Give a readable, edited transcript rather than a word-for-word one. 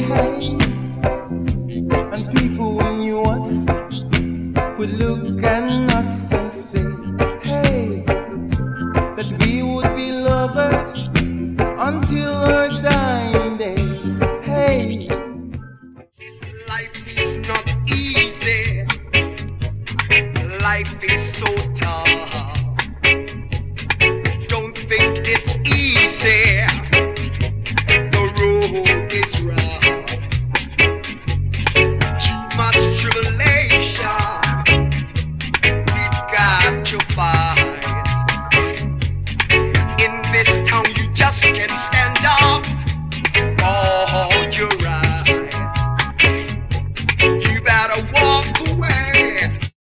Hey, and people who knew us would look at us and say, hey, that we would be lovers until our dying day. Hey, life is not easy. Life is so tough. Don't think it's easy. The road is rough. Too much tribulation. We've got to fight. In this town you just can't stand.